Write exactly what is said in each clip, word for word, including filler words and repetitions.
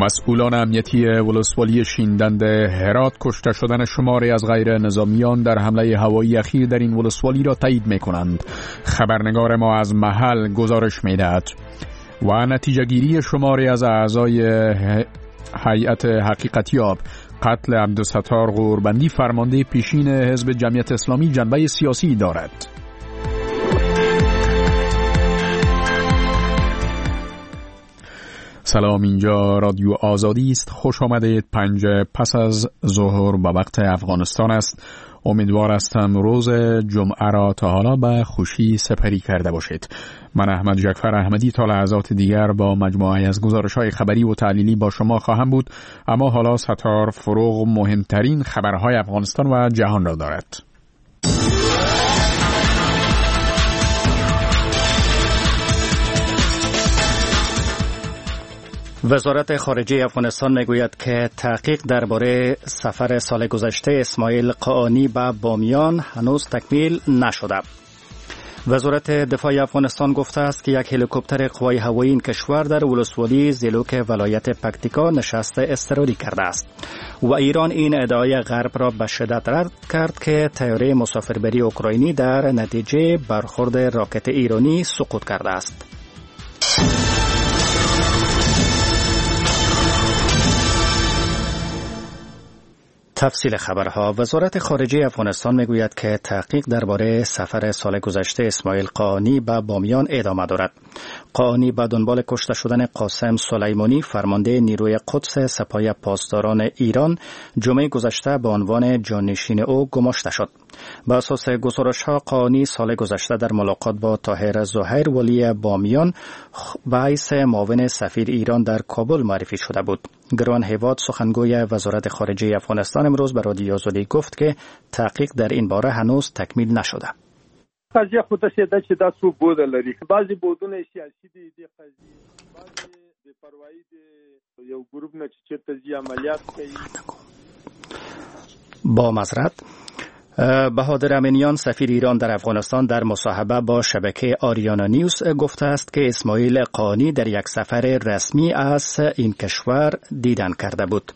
مسئولان امنیتی ولسوالی شیندند هرات کشته شدن شماری از غیر نظامیان در حمله هوایی اخیر در این ولسوالی را تایید می‌کنند. خبرنگار ما از محل گزارش می‌دهد. و نتیجه گیری شماری از اعضای هیئت حقیقتیاب قتل عبدالستار غوربندی فرمانده پیشین حزب جمعیت اسلامی جنبه سیاسی دارد. سلام، اینجا رادیو آزادی است. خوش آمدید. پنج پس از ظهر به وقت افغانستان است. امیدوار هستم روز جمعه را تا حالا به خوشی سپری کرده باشید. من احمد جعفر احمدی تا لحظات دیگر با مجموعه از گزارش‌های خبری و تحلیلی با شما خواهم بود، اما حالا ستار فروغ مهمترین خبرهای افغانستان و جهان را دارد. وزارت خارجه افغانستان میگوید که تحقیق درباره سفر سال گذشته اسماعیل قاآنی به بامیان هنوز تکمیل نشده. وزارت دفاع افغانستان گفته است که یک هلیکوپتر قوای هوایی این کشور در ولسوالی زیلوک ولایت پکتیکا نشست اضطراری کرده است و ایران این ادعای غرب را به شدت رد کرد که طیاره مسافربری اوکراینی در نتیجه برخورد راکت ایرانی سقوط کرده است. تفصیل خبرها. وزارت خارجه افغانستان میگوید که تحقیق درباره سفر سال گذشته اسماعیل قاآنی به بامیان ادامه دارد. قاآنی به دنبال کشته شدن قاسم سلیمانی فرمانده نیروی قدس سپاه پاسداران ایران جمعه گذشته به عنوان جانشین او گماشته شد. بر اساس گزارش‌ها قاآنی سال گذشته در ملاقات با طاهر زهیر ولی بامیان به حیث معاون سفیر ایران در کابل معرفی شده بود. گروان هیواد سخنگوی وزارت خارجه افغانستان امروز به رادیو آزادی گفت که تحقیق در این باره هنوز تکمیل نشده. قضیه خودش ده چې دا څو بود لري. بعضی بودونه سیاسی دي، د قضیه بعضی د پروايي د یو ګروپ نه چې تجزیه عملیات کوي. با معذرت بهادر امینیان سفیر ایران در افغانستان در مصاحبه با شبکه آریانا نیوز گفته است که اسماعیل قاآنی در یک سفر رسمی از این کشور دیدن کرده بود.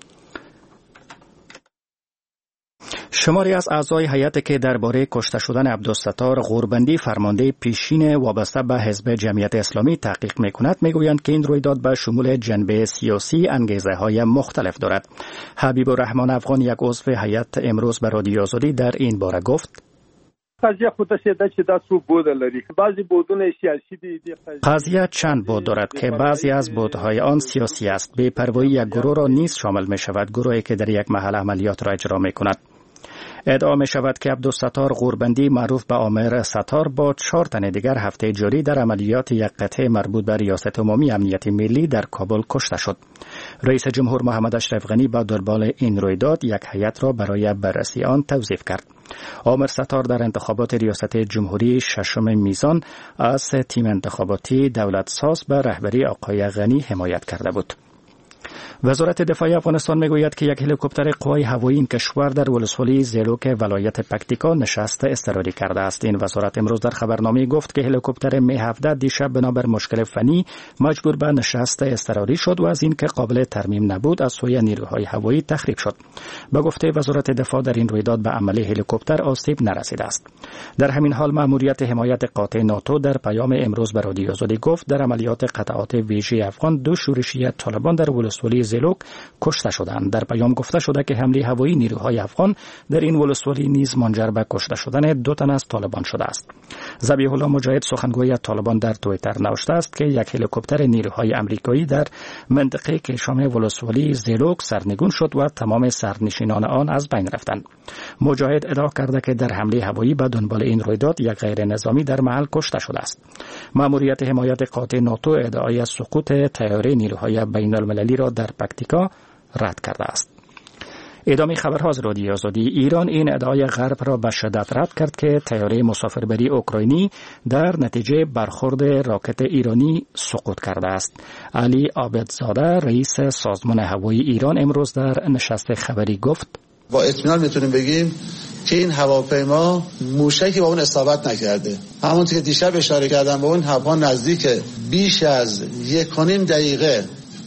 شماری از اعضای هیئت که درباره کشته شدن عبدالستار غوربندی فرمانده پیشین وابسته به حزب جمعیت اسلامی تحقیق می‌کند میگویند که این رویداد به شمول جنبه سیاسی انگیزه‌های مختلف دارد. حبیب الرحمن افغان یک عضو هیئت امروز به رادیو آزادی در این باره گفت: قضیه خودش ده چې دا څو بود لري. بعضی بودونه سیاسی دي. قضیه چند بود دارد که بعضی از بودهای آن سیاسی است. بی‌پروایی یک گروه را نیز شامل می‌شود، گروهی که در یک محل عملیات را اجرا می‌کند. ادعا می شود که عبدالستار غوربندی معروف به عامر ستار با چهار تن دیگر هفته جاری در عملیات یک قطعه مربوط به ریاست عمومی امنیت ملی در کابل کشته شد. رئیس جمهور محمد اشرف غنی با دنبال این رویداد یک هیئت را برای بررسی آن توظیف کرد. عامر ستار در انتخابات ریاست جمهوری ششم میزان از تیم انتخاباتی دولت ساز به رهبری آقای غنی حمایت کرده بود. وزارت دفاع افغانستان میگوید که یک هلیکوپتر قوای هوایی این کشور در ولسوالی زیلوک ولایت پکتیکا نشست اضطراری کرده است. این وزارت امروز در خبرنامه گفت که هلیکوپتر می هفده دیشب بنابر مشکل فنی مجبور به نشست اضطراری شد و از این که قابل ترمیم نبود از سوی نیروهای هوایی تخریب شد. به گفته وزارت دفاع در این رویداد به عمله هلیکوپتر آسیب نرسیده است. در همین حال مأموریت حمایت قاطع ناتو در پیام امروز به رادیو آزادی گفت در عملیات قطعات ویژه افغان دو شورشی طالبان در ولسوالی زیلوک کشته شدند. در پیام گفته شده که حمله هوایی نیروهای افغان در این ولسوالی نیز منجر به کشته شدن دو تن از طالبان شده است. ذبیح الله مجاهد سخنگوی طالبان در توییتر نوشته است که یک هلیکوپتر نیروهای آمریکایی در منطقه کشام ولسوالی زیلوک سرنگون شد و تمام سرنشینان آن از بین رفتند. مجاهد ادعا کرده که در حمله هوایی به دنبال این رویداد یک غیر نظامی در محل کشته شده است. مأموریت حمایت قاطع ناتو ادعای سقوط طیاره نیروهای بین المللی را در پکتیکا رد کرده است. ادامه خبرها از رادیو آزادی. ایران این ادعای غرب را به شدت رد کرد که طیاره مسافربری اوکراینی در نتیجه برخورد راکت ایرانی سقوط کرده است. علی عابدزاده رئیس سازمان هوایی ایران امروز در نشست خبری گفت: با اطمینان میتونیم بگیم که این هواپیما موشکی با اون اصابت نکرده. همونطور که دیشب اشاره کردم به اون هوا نزدیک بیش از یک و نیم دقیقه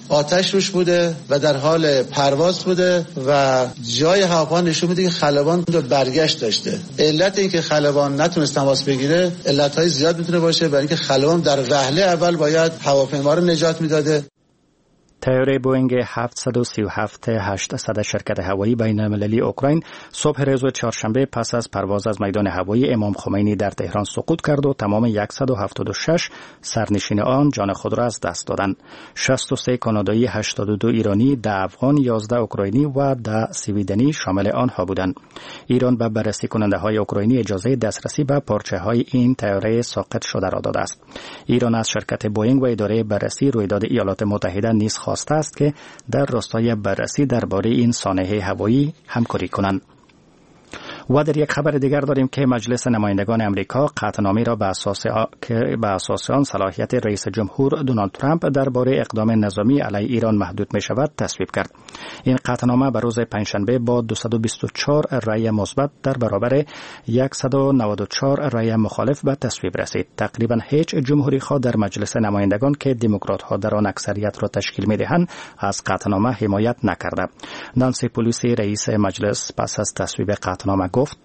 آتش روش بوده و در حال پرواز بوده و جای هواپیما نشون میده که خلبان دو برگشت داشته. علت این که خلبان نتونست تماس بگیره علتهای زیاد میتونه باشه، برای اینکه خلبان در وهله اول باید هواپیما رو نجات میداده. طیاره بوئینگ هفتصد و سی و هفت هشتصد شرکت هوایی بین المللی اوکراین صبح روز چهارشنبه پس از پرواز از میدان هوایی امام خمینی در تهران سقوط کرد و تمام صد و هفتاد و شش سرنشین آن جان خود را از دست دادند. شصت و سه کانادایی، هشتاد و دو ایرانی، ده افغان، یازده اوکراینی و ده سویدنی شامل آنها بودند. ایران به بررسی کننده های اوکراینی اجازه دسترسی به پارچه های این طیاره ساقط شده را داده است. ایران از شرکت بوئینگ و اداره بررسی رویداد ایالات متحده نیز خواسته است که در راستای بررسی درباره این سانحه هوایی همکاری کنند. و در یک خبر دیگر داریم که مجلس نمایندگان امریکا قطعنامه را به اساس آ... که به اساس آن صلاحیت رئیس جمهور دونالد ترامپ درباره اقدام نظامی علیه ایران محدود می شود تصویب کرد. این قطعنامه به روز پنجشنبه با دویست و بیست و چهار رأی مثبت در برابر صد و نود و چهار رأی مخالف به تصویب رسید. تقریبا هیچ جمهوری خواه در مجلس نمایندگان که دموکرات ها در آن اکثریت را تشکیل می دهند از قطعنامه حمایت نکرده. نانسی پلوسی رئیس مجلس پس از تصویب قطعنامه گفت: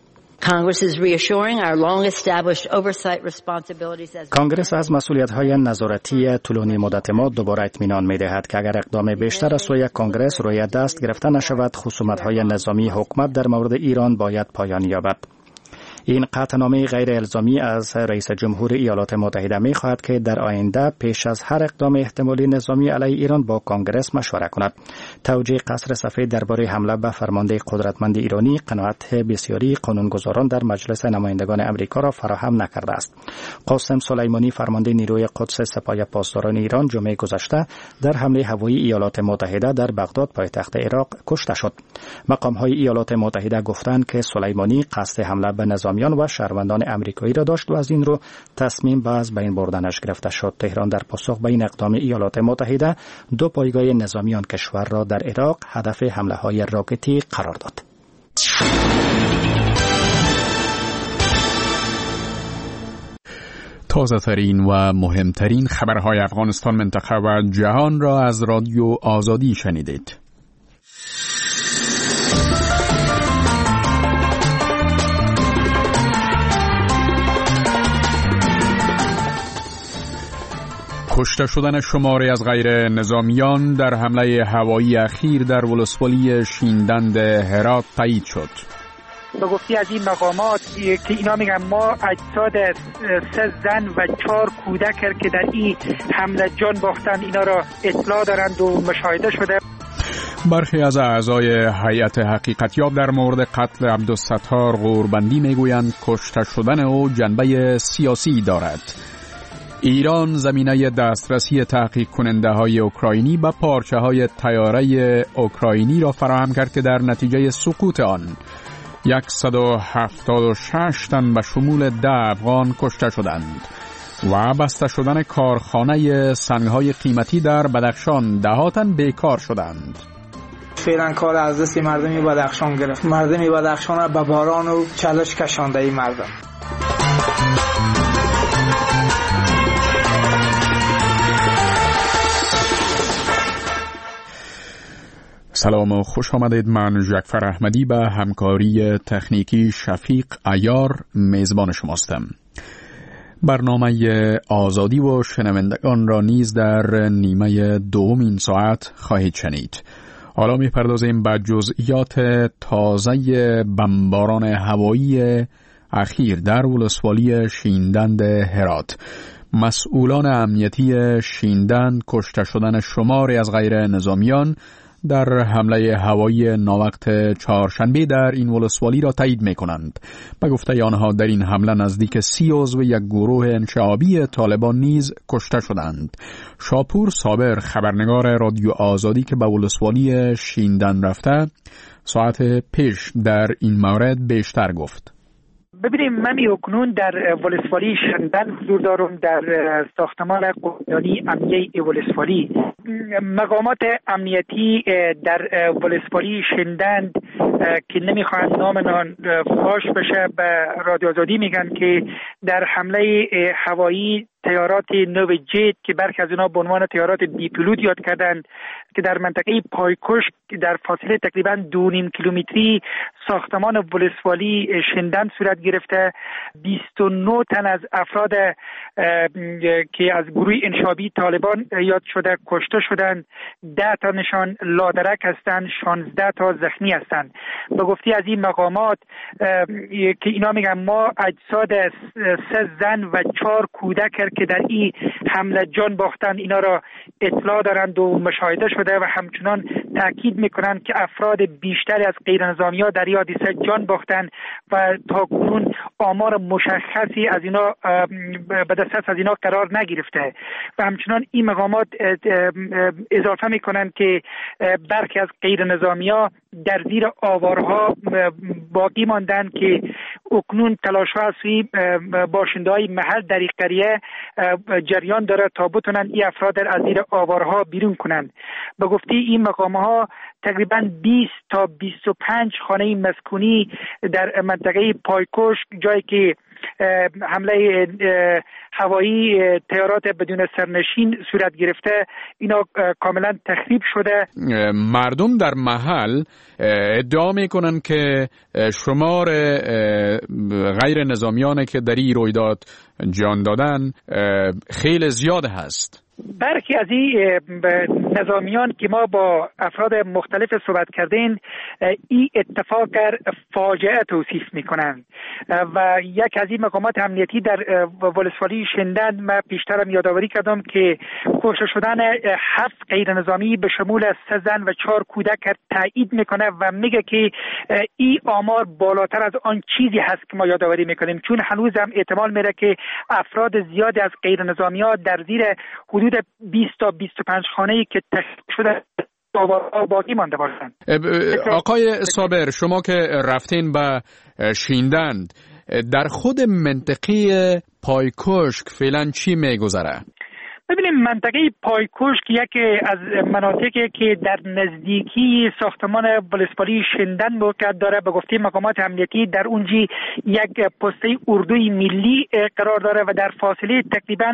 کانگرس از مسئولیت‌های نظارتی طولانی مدت ما دوباره اطمینان می‌دهد که اگر اقدام بیشتر از سوی کانگرس روی دست گرفته نشود، خصومت‌های نظامی حکومت در مورد ایران باید پایان یابد. این قطعنامه غیر الزامی از رئیس جمهور ایالات متحده می خواهد که در آینده پیش از هر اقدام احتمالی نظامی علیه ایران با کانگرس مشوره کند. توجیه قصر سفید درباره حمله به فرمانده قدرتمند ایرانی قناعت بسیاری قانونگذاران در مجلس نمایندگان امریکا را فراهم نکرده است. قاسم سلیمانی فرمانده نیروی قدس سپاه پاسداران ایران جمعه گذشته در حمله هوایی ایالات متحده در بغداد پایتخت عراق کشته شد. مقام‌های ایالات متحده گفتند که سلیمانی قصد حمله به نظامیان و شهروندان امریکایی را داشت و از این رو تصمیم به از بین بردنش گرفته شد. تهران در پاسخ به این اقدام ایالات متحده دو پایگاه نظامی آن کشور را در عراق هدف حمله‌های راکتی قرار داد. تازه ترین و مهمترین خبرهای افغانستان، منطقه و جهان را از رادیو آزادی شنیدید. کشته شدن شماری از غیر نظامیان در حمله هوایی اخیر در ولسوالی شیندند هرات تایید شد. به گفته از این مقامات که اینا میگن ما اجساد سه زن و چهار کودک که در این حمله جان باختن اینا را اطلاع دارند و مشاهده شده. برخی از اعضای هیئت حقیقتیاب در مورد قتل عبدالستار غوربندی میگویند کشته شدن او جنبه سیاسی دارد. ایران زمینه دسترسی تحقیق کننده های اوکراینی به پارچه های طیاره اوکراینی را فراهم کرد که در نتیجه سقوط آن صد و هفتاد و شش تن به شمول ده افغان کشته شدند و بسته شدن کارخانه سنگ‌های قیمتی در بدخشان ده تن بیکار شدند. فعلا کار از دست مردمی بدخشان گرفت. مردمی بدخشان را به باران و چالش کشانده ای مردم. سلام و خوش آمدید. من جعفر احمدی به همکاری تکنیکی شفیق عیار میزبان شماستم. برنامه آزادی و شنوندگان را نیز در نیمه دوم این ساعت خواهید شنید. حالا میپردازیم به جزئیات تازه بمباران هوایی اخیر در ولسوالی شیندند هرات. مسئولان امنیتی شیندند کشته شدن شماری از غیر نظامیان در حمله هوایی ناوقت چهارشنبه در این ولسوالی را تایید می کنند. به گفته آنها در این حمله نزدیک سی عضو یک گروه انشعابی طالبان نیز کشته شدند. شاپور صابر خبرنگار رادیو آزادی که به ولسوالی شیندند رفته ساعت پیش در این مورد بیشتر گفت. ببینیم من اکنون در ولسوالی شیندند حضور دارم، در ساختمان قماندانی امنیه ولسوالی. مقامات امنیتی در ولسوالی شیندند که نمیخواهند نامشان فاش بشه به رادیو آزادی میگن که در حمله هوایی تیارات نو جیت که برخی از اینا به عنوان تیارات بی پیلوت یاد کردند که در منطقه پایکوش در فاصله تقریبا دو نیم کیلومتری ساختمان ولسوالی شندن صورت گرفته. بیست و نه تن از افراد که از گروه انشابی طالبان یاد شده کشته شدند، ده تانشان لادرک هستند، شانزده تا زخمی هستند. به گفته از این مقامات که اینا میگن ما اجساد سه زن و چهار کودک که در این حمله جان باختند اینا را اطلاع دارند و مشاهده شده و همچنان تاکید میکنند که افراد بیشتری از غیر نظامی ها در این حادثه جان باختند و تا کنون آمار مشخصی از اینا به دست از اینا قرار نگرفته. و همچنان این مقامات اضافه میکنند که برخی از غیر نظامی ها در زیر آوارها باقی ماندند که اکنون تلاش‌ها از سوی باشنده‌های محل در این قریه جریان داره تا بتونن این افراد از زیر آوارها بیرون کنند. به گفته این مقام‌ها تقریباً بیست تا بیست و پنج خانه مسکونی در منطقه پایکوش، جایی که حمله هوایی تیارات بدون سرنشین صورت گرفته، اینا کاملا تخریب شده. مردم در محل ادعا میکنن که شمار غیر نظامیانی که در این رویداد جان دادن خیلی زیاد هست. برخی از این نظامیان که ما با افراد مختلف صحبت کردیم این اتفاق فاجعه توصیف میکنند و یک از این مقامات امنیتی در ولسوالی شندن من پیشترم یادآوری کردم که کشته شدن هفت غیر نظامی به شمول سه زن و چهار کودک تایید میکنه و میگه که این آمار بالاتر از آن چیزی هست که ما یادآوری میکنیم، چون هنوز هم احتمال میره که افراد زیادی از غیر نظامی ها در زیر حدود بیست تا بیست و پنج خانه‌ای که تخریب شده باقی مانده باشند. آقای صابر، شما که رفتین به شیندند، در خود منطقه پایکوشک فعلا چی میگذره؟ ببینیم منطقه پایکوشک یکی از مناطقی که در نزدیکی ساختمان ولسوالی شندن موقعیت داره. به گفته مقامات امنیتی در اونجی یک پسته اردوی ملی قرار داره و در فاصله تقریبا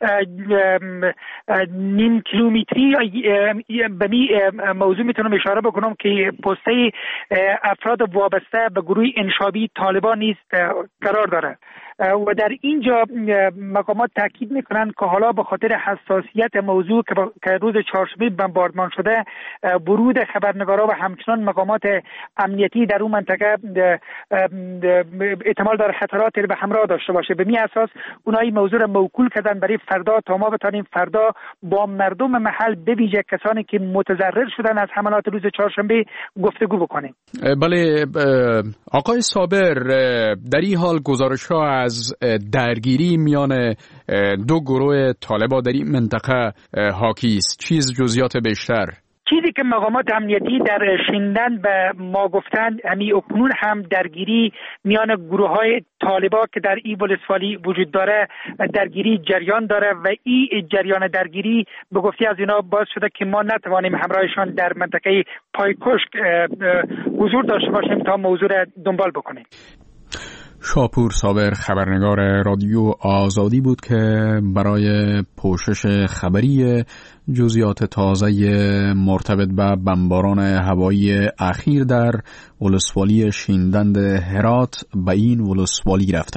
نیم کیلومتری به می موضوع میتونم اشاره بکنم که پسته افراد وابسته به گروه انشابی طالبان نیز قرار داره و در اینجا مقامات تاکید میکنند که حالا به خاطر حساسیت موضوع که روز چهارشنبه بمباردمان شده، ورود خبرنگارا و همچنان مقامات امنیتی در اون منطقه احتمال داره خطراتی به همراه داشته باشه. به می اساس اونایی موضوع را موکول کردن برای فردا تا ما بتونیم فردا با مردم محل به ویژه کسانی که متضرر شدن از حملات روز چهارشنبه گفتگو بکنیم. بله آقای صابر، در این حال گزارش‌ها از درگیری میان دو گروه طالبان در این منطقه حاکی است. چیز جزئیات بیشتر؟ چیزی که مقامات امنیتی در شیندن به ما گفتند، همین اکنون هم درگیری میان گروه های طالبان که در این ولسوالی وجود داره درگیری جریان داره و این جریان درگیری به گفته از اینا باعث شده که ما نتوانیم همراهشان در منطقه پایکوشک حضور داشته باشیم تا موضوع را دنبال بکنیم. شاپور صابر، خبرنگار رادیو آزادی بود که برای پوشش خبری جزئیات تازه مرتبط به بمباران هوایی اخیر در ولسوالی شیندند هرات به این ولسوالی رفته.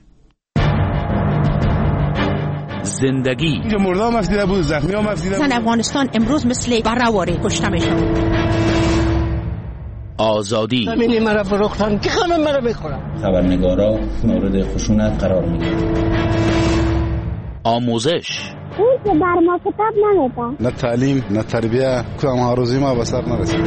زندگی اینجا مرده هم افدیده بود، زخمی هم افدیده بود. زن افغانستان امروز مثل بررواره کشته میشن. آزادی همینی مرا فروختن که خانم مرا بخورم. خبرنگارا مورد خشونت قرار میگیرن. آموزش اون که بر ما کتاب نمیده. نه تعلیم نه تربیه، کدام هاروزی ما به سر نرسید.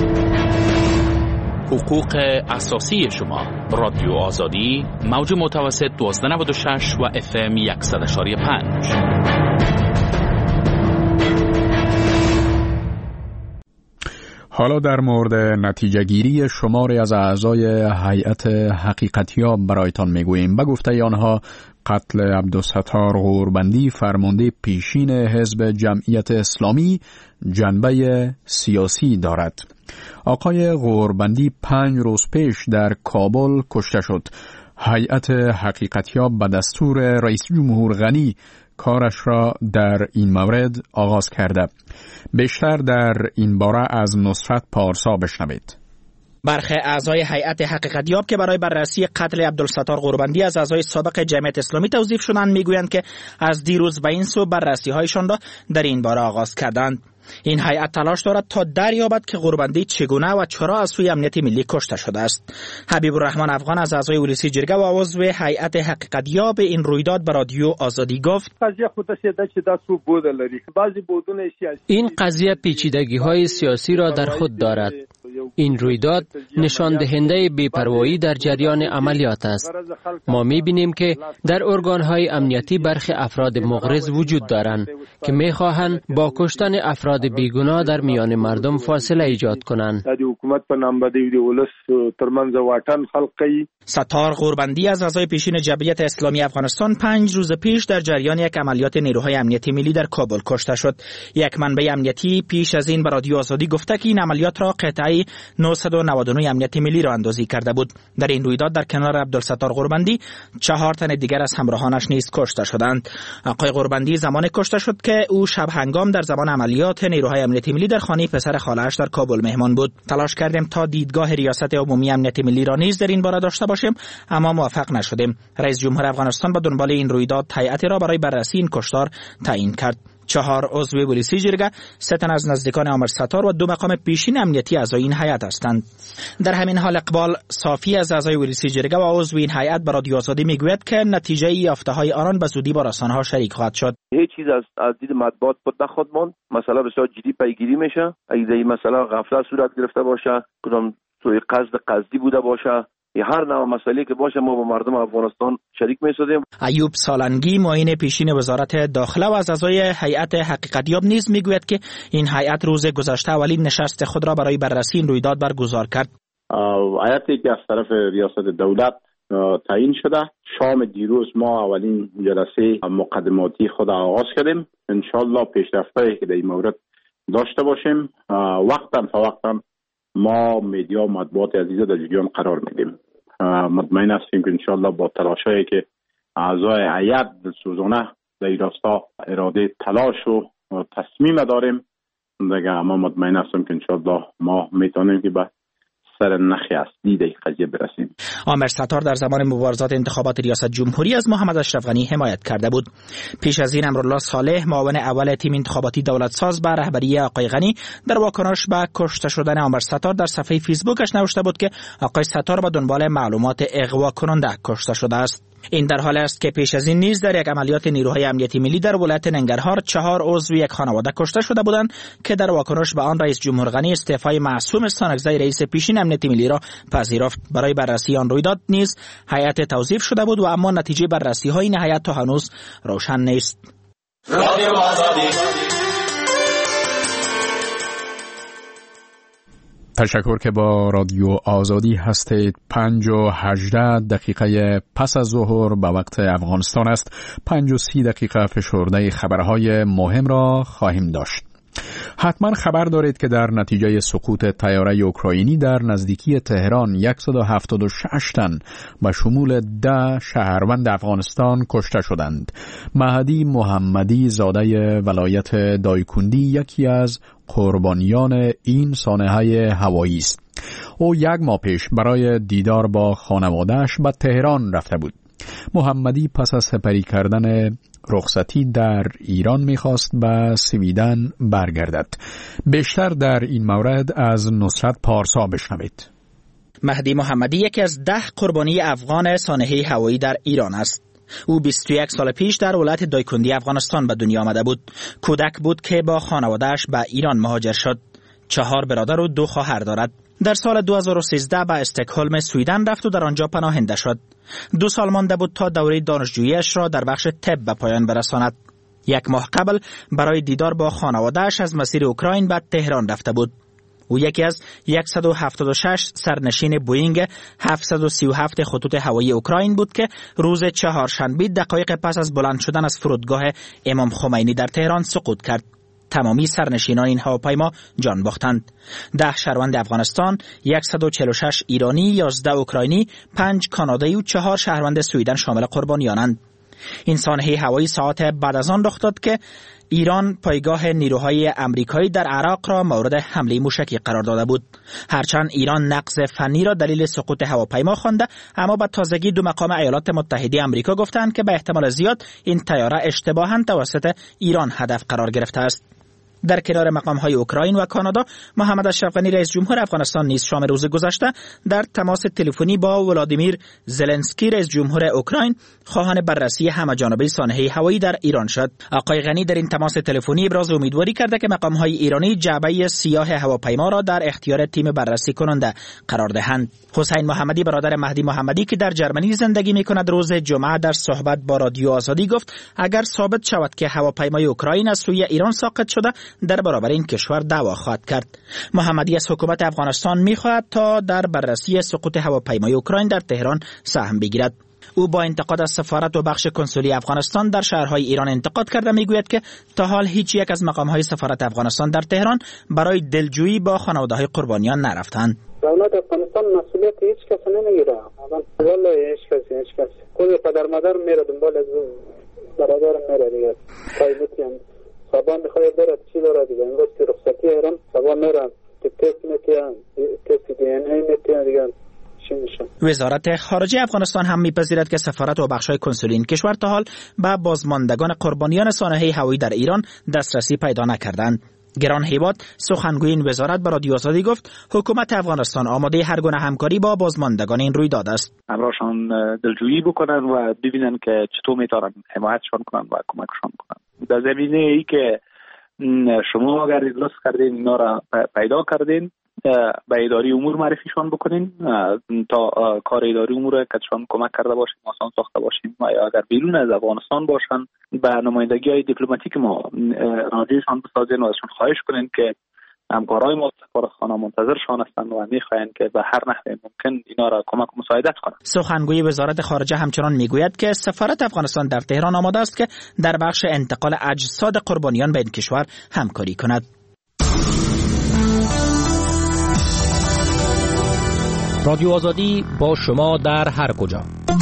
حقوق اساسی شما. رادیو آزادی، موج متوسط دوازده نود و شش و اف ام صد و پنج. حالا در مورد نتیجه گیری شماری از اعضای هیئت حقیقتیاب برایتان میگوییم. به گفته آنها قتل عبدالستار غوربندی فرمانده پیشین حزب جمعیت اسلامی جنبه سیاسی دارد. آقای غوربندی پنج روز پیش در کابل کشته شد. هیئت حقیقتیاب به دستور رئیس جمهور غنی کارش را در این مورد آغاز کرده. بیشتر در این باره از نصرت پارسا بشنوید. برخی اعضای هیئت حقیقتیاب که برای بررسی قتل عبدالستار غوربندی از اعضای سابق جمعیت اسلامی توظیف شدند میگویند که از دیروز به این سو بررسی هایشان را در این باره آغاز کردند. این هیئت تلاش دارد تا دریابد که غوربندی چگونه و چرا از سوی امنیت ملی کشته شده است. حبیب الرحمن افغان از اعضای ولسی جرگه و عضو هیئت حقیقتیاب این رویداد به رادیو آزادی گفت: این قضیه پیچیدگی‌های سیاسی را در خود دارد. این رویداد نشان دهنده بی‌پروایی در جریان عملیات است. ما می‌بینیم که در ارگان‌های امنیتی برخی افراد مغرض وجود دارند که می‌خواهند با کشتن افراد بیگناه در میان مردم فاصله ایجاد کنند. ستار غوربندی از اعضای پیشین جمعیت اسلامی افغانستان پنج روز پیش در جریان یک عملیات نیروهای امنیتی ملی در کابل کشته شد. یک منبع امنیتی پیش از این به رادیو آزادی گفته که این عملیات را قطعه نهصد و نود و نه امنیتی ملی را اندازی کرده بود. در این رویداد در کنار عبدالستار غوربندی چهار تن دیگر از همراهانش نیز کشته شدند. آقای غوربندی زمان کشته شد که او شب هنگام در زمان عملیات نیروهای امنیتی ملی در خانه پسر خاله‌اش در کابل مهمان بود. تلاش کردیم تا دیدگاه ریاست عمومی امنیت ملی را نیز در این باره داشته باشیم، اما موفق نشدیم. رئیس جمهور افغانستان به دنبال این رویداد هیئتی را برای بررسی این کشتار تعیین کرد. چهار عضو ولسی جرگه، سه تن از نزدیکان عامر ستار و دو مقام پیشین امنیتی اعضای این هیئت هستند. در همین حال اقبال صافی از اعضای ولسی جرگه و عضو این هیئت به رادیو آزادی میگوید که نتیجه یافته‌های آنان به زودی با رسانه‌ها شریک خواهد شد. هیچ چیز از از دید مطبوعات خود نخواهد ماند. مسئله بسیار جدی پیگیری میشه. اگه این مسئله غفلت صورت گرفته باشه، کدام سوء قصد قصدی بوده باشه، هر نوع مسئله که باشه ما با مردم افغانستان شریک می‌شدیم. ایوب سالنگی معین پیشین وزارت داخله و از اعضای هیئت حقیقتیاب نیز میگوید که این هیئت روز گذشته اولین نشست خود را برای بررسی این رویداد برگزار کرد. هیئتی که از طرف ریاست دولت تعیین شده، شام دیروز ما اولین جلسه مقدماتی خود آغاز کردیم. ان شاءالله پیشرفتایی که در این مورد داشته باشیم. وقتا فوقتا ما میدیا مطبوعات عزیز در جریان قرار میدیم. مطمئن هستیم که انشاءالله با تلاشایی که اعضای هیئت سوزانه در این راستا اراده تلاش و تصمیم داریم دیگه، اما مطمئن هستیم که انشاءالله ما میتونیم که به سر نخی اصلی در قضیه برسیم. عامر ستار در زمان مبارزات انتخابات ریاست جمهوری از محمد اشرف غنی حمایت کرده بود. پیش از این امرالله صالح معاون اول تیم انتخاباتی دولت ساز به رهبری آقای غنی در واکنش به کشته شدن عامر ستار در صفحه فیسبوکش نوشته بود که آقای ستار به دنبال معلومات اغوا کننده کشته شده است. این در حالی است که پیش از این نیز در یک عملیات نیروهای امنیتی ملی در ولایت ننگرهار چهار عضو یک خانواده کشته شده بودند که در واکنش به آن رئیس جمهور غنی استعفای معصوم استانکزی رئیس پیشین امنیتی ملی را پذیرفت. برای بررسی آن رویداد نیز هیئت توظیف شده بود و اما نتیجه بررسی های این هیئت تا هنوز روشن نیست. رادیو آزادی. تشکر که با رادیو آزادی هستید. پنج و هجده دقیقه پس از ظهر به وقت افغانستان است. پنج و سی دقیقه فشرده خبرهای مهم را خواهیم داشت. حتما خبر دارید که در نتیجه سقوط طیاره اوکراینی در نزدیکی تهران صد و هفتاد و شش تن به شمول ده شهروند افغانستان کشته شدند. مهدی محمدی زاده ولایت دایکندی یکی از قربانیان این سانحه هوایی است. او یک ماه پیش برای دیدار با خانواده‌اش به تهران رفته بود. محمدی پس از سپری کردن رخصتی در ایران می‌خواست به سویدن برگردد. بیشتر در این مورد از نصرت پارسا بشنوید. مهدی محمدی یکی از ده قربانی افغان سانحه هوایی در ایران است. او بیست و یک سال پیش در ولایت دایکندی افغانستان به دنیا آمده بود. کودک بود که با خانواده‌اش به ایران مهاجر شد. چهار برادر و دو خواهر دارد. در سال دو هزار و سیزده به استکهلم سویدن رفت و در آنجا پناهنده شد. دو سال مانده بود تا دوره دانشجویی‌اش را در بخش طب به پایان برساند. یک ماه قبل برای دیدار با خانواده‌اش از مسیر اوکراین به تهران رفته بود. او یکی از صد و هفتاد و شش سرنشین بوئینگ هفتصد و سی و هفت خطوط هوایی اوکراین بود که روز چهارشنبه دقایق پس از بلند شدن از فرودگاه امام خمینی در تهران سقوط کرد. تمامی سرنشینان این هواپیما جان باختند. ده شهروند افغانستان، صد و چهل و شش ایرانی، یازده اوکراینی، پنج کانادایی و چهار شهروند سویدن شامل قربانیانند. این سانحه هوایی ساعت بعد از آن رخ داد که ایران پایگاه نیروهای آمریکایی در عراق را مورد حمله موشکی قرار داده بود. هرچند ایران نقض فنی را دلیل سقوط هواپیما خوانده، اما با تازگی دو مقام ایالات متحده آمریکا گفتند که به احتمال زیاد این طیاره اشتباهاً توسط ایران هدف قرار گرفته است. در کنار مقام‌های اوکراین و کانادا، محمد اشرف غنی رئیس جمهور افغانستان نیز شام روز گذشته در تماس تلفنی با ولادیمیر زلنسکی رئیس جمهور اوکراین خواهان بررسی همه‌جانبه سانحه هوایی در ایران شد. آقای غنی در این تماس تلفنی ابراز امیدواری کرده که مقام‌های ایرانی جعبه سیاه هواپیما را در اختیار تیم بررسی کننده قرار دهند. حسین محمدی برادر مهدی محمدی که در جرمنی زندگی می‌کند روز جمعه در صحبت با رادیو آزادی گفت اگر ثابت شود که هواپیمای اوکراین از سوی ایران ساقط شده در برابر این کشور دعوا خواهد کرد. محمدی از حکومت افغانستان می‌خواهد تا در بررسی سقوط هواپیمای اوکراین در تهران سهم بگیرد. او با انتقاد از سفارت و بخش کنسولی افغانستان در شهرهای ایران انتقاد کرده میگوید که تا حال هیچ یک از مقام‌های سفارت افغانستان در تهران برای دلجویی با خانواده‌های قربانیان نرفتند. دولت افغانستان مسئولیت هیچ کس نمیگیره. والله هیچ کس هیچ کس خود پدر مادر میره دنبال از برادر میره دیگه. تایبتیان سبا میخواد بره چی داره دیگه. امروز که رخصتی ایران سبا میرن تست میکنن تست دی ان ای میکنن دیگه. وزارت خارجه افغانستان هم میپذیرد که سفارت و بخش‌های کنسولی این کشور تا حال به بازماندگان قربانیان سانحه هوایی در ایران دسترسی پیدا نکردند. گران هیبات سخنگوی این وزارت به رادیو آزادی گفت حکومت افغانستان آماده هر گونه همکاری با بازماندگان این رویداد است. همراهشان دلجویی بکنن و ببینن که چطور میتونن حمایتشان کنن و کمکشان کنن. در زمینه ای که شما اگر لطف کردین اینا را پیدا کردین به اداری امور معرفیشان بکنین تا کار اداری امور کتشان کمک کرده باشیم آسان ساخته باشیم و اگر بیرون از افغانستان باشن به نمایندگی های دیپلماتیک ما راجعشان بسازین و ازشان خواهش کنین که همکارای ما سفارتخانه منتظرشان هستند و میخواهند که به هر نحو ممکن اینا را کمک و مساعدت کنند. سخنگوی وزارت خارجه همچنان میگوید که سفارت افغانستان در تهران آماده است که در بخش انتقال اجساد قربانیان به این کشور همکاری کند. رادیو آزادی با شما در هر کجا.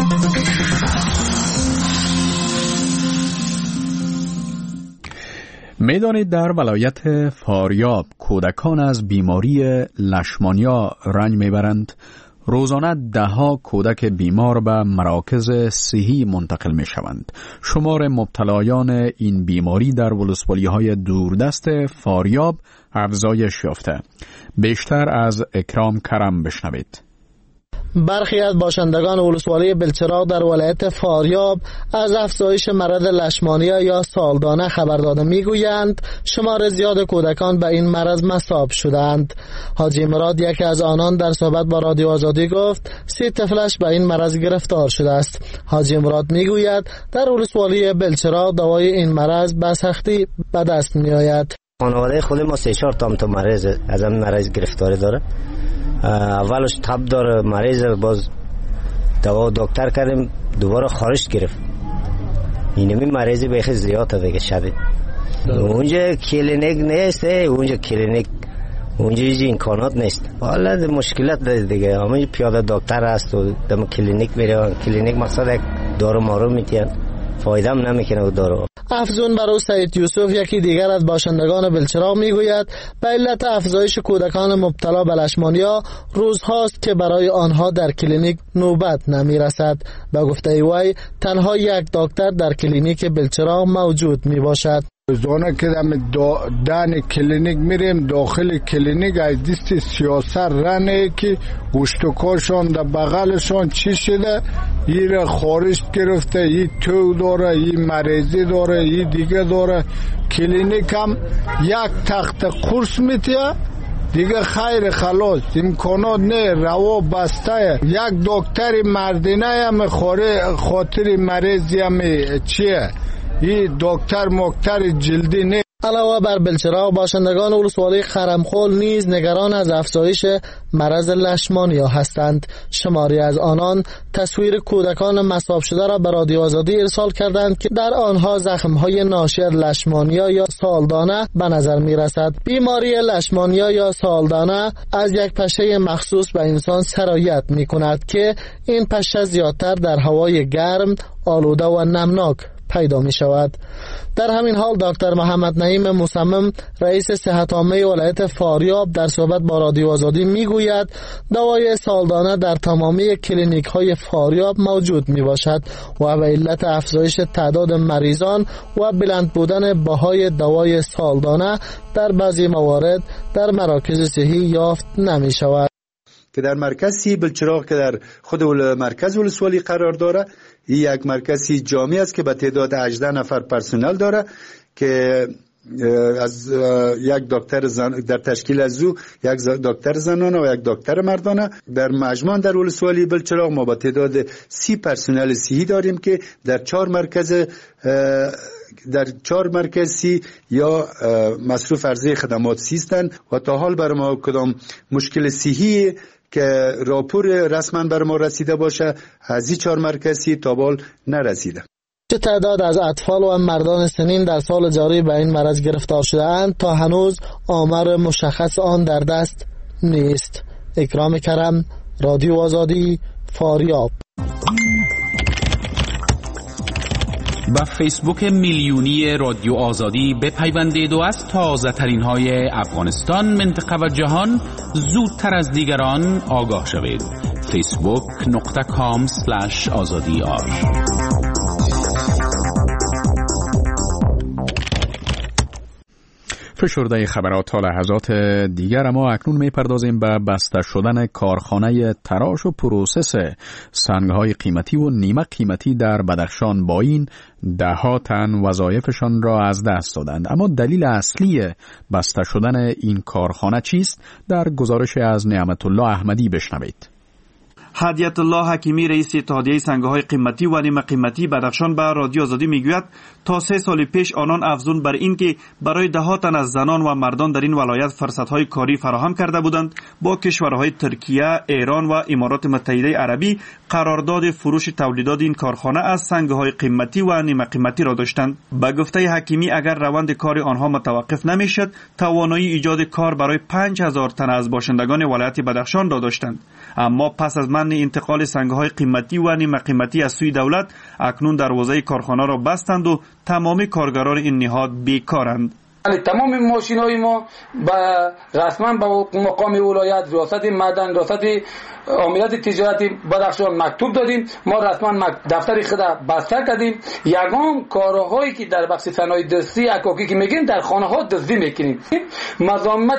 میدانید در ولایت فاریاب کودکان از بیماری لشمانیا رنج میبرند. روزانه ده ها کودک بیمار به مراکز صحی منتقل می شوند. شمار مبتلایان این بیماری در ولسوالی‌های دوردست فاریاب افزایش یافته. بیشتر از اکرام کرم بشنوید. برخی از باشندگان ولسوالی بلچراغ در ولایت فاریاب از افزایش مرض لشمانیا یا سالدانه خبر داده میگویند شمار زیاد کودکان به این مرض مصاب شدند. حاجی مراد یکی از آنان در صحبت با رادیو آزادی گفت سی طفلش به این مرض گرفتار شده است. حاجی مراد میگوید در ولسوالی بلچراغ دوای این مرض به سختی به دست میآید. خانواده خود ما سه چهار تا مریض از این مرض گرفتاری داره. اولش تب داره مریض باز دوا دکتر کردیم دوباره خارش گرفت. اینمی مریضی بخی زیاده دیگه شدید. اونجا کلینیک نیست، اونجا کلینیک اونجا هیچ امکانات نیست. حالا مشکلات داره دیگه. همه پیاده دکتر هست و دم کلینیک میره. کلینیک مقصد دارو مارو میتین فایده هم نمیکنه و دارو. افزون بر او سعید یوسف یکی دیگر از باشندگان بلچراغ میگوید به علت افزایش کودکان مبتلا به لشمانیا روزهاست که برای آنها در کلینیک نوبت نمیرسد. به گفته وی تنها یک دکتر در کلینیک بلچراغ موجود میباشد. روزانه که دان کلینیک میریم داخل کلینیک از دست سیاست رنه که گوشتکاشان در بغلشان چی شده یه را خارش گرفته یه تو داره یه مریضی داره یه دیگه داره. کلینیک هم یک تخت قرص میتیه دیگه خیر خلاص امکانات نه روا بسته. یک دکتر مردینه هم خاطر مریضی هم چیه این دکتر مکتر جلدی نه. علاوه بر بلچراغ، باشندگان ولسوالی خرمخول نیز نگران از افزایش مرض لشمانیا هستند. شماری از آنان تصویر کودکان مصاب شده را به رادیو آزادی ارسال کردند که در آنها زخم‌های ناشی از لشمانیا یا سالدانه به نظر می‌رسد. بیماری لشمانیا یا سالدانه از یک پشه مخصوص به انسان سرایت می‌کند که این پشه زیادتر در هوای گرم، آلوده و نمناک پیدا می شود. در همین حال دکتر محمد نعیم مصمم، رئیس صحت عامه ولایت فاریاب، در صحبت با رادیو آزادی می گوید دوای سالدانه در تمامی کلینیک های فاریاب موجود می باشد و به علت افزایش تعداد مریضان و بلند بودن بهای دوای سالدانه در بعضی موارد در مراکز صحی یافت نمی شود. که در مرکزی بلچراغ که در خود مرکز ولسوالی قرار داره، یک مرکزی جامع است که به تعداد هجده نفر پرسنل داره که از یک دکتر زن در تشکیل از او یک دکتر زنانه و یک دکتر مردانه. در مجموع در ولسوالی بلچراغ ما به تعداد سی پرسنل صحی داریم که در چهار مرکز در چهار مرکزی یا مصروف عرضه خدمات سیستند و تا حال بر ما کدام مشکل صحی که راپور رسما بر ما رسیده باشه از این چهار مرکزی تا بال نرسیده. چه تعداد از اطفال و مردان سنین در سال جاری به این مرض گرفتار شده اند تا هنوز آمار مشخص آن در دست نیست. اکرام کرم، رادیو آزادی، فاریاب. با فیسبوک میلیونی رادیو آزادی بپیوندید و از تازه ترین های افغانستان، منطقه و جهان زودتر از دیگران آگاه شوید. فیسبوک نقطه کام سلش آزادی آر. فشرده خبرات تا لحظات دیگر، اما اکنون میپردازیم به بسته شدن کارخانه تراش و پروسس سنگ‌های قیمتی و نیمه قیمتی در بدخشان. با این ده ها تن وظایفشان را از دست دادند. اما دلیل اصلی بسته شدن این کارخانه چیست؟ در گزارش از نعمت الله احمدی بشنوید. هدیت الله حکیمی، رئیس اتحادیه سنگ‌های قیمتی و نیمه قیمتی بدخشان، به رادیو آزادی میگوید تا سه سال پیش آنان افزون بر این که برای ده ها تن از زنان و مردان در این ولایت فرصت‌های کاری فراهم کرده بودند، با کشورهای ترکیه، ایران و امارات متحده عربی قرارداد فروش تولیدات این کارخانه از سنگ‌های قیمتی و نیمه قیمتی را داشتند. به گفته حکیمی اگر روند کار آنها متوقف نمی‌شد، توانایی ایجاد کار برای پنج هزار تن از باشندگان ولایت بدخشان را داشتند. اما پس از منع انتقال سنگ‌های قیمتی و نیمه قیمتی از سوی دولت، اکنون دروازه کارخانه را بستند و تمام کارگران این نهاد بیکارند. تمام ماشین‌های ما با رسما با مقام ولایت، ریاست معدن، ریاست عاملات تجارتی بدخشان مکتوب دادیم. ما رسما دفتر خود بسته کردیم. یگان کارهایی که در بخش صنایع دستی عکاکی که میگیم در خانه‌ها دزدی میکنیم. مزاحمت